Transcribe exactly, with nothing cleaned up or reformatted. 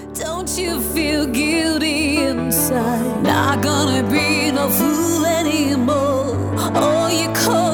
Don't you feel guilty inside? Not gonna be no fool anymore. Oh, you call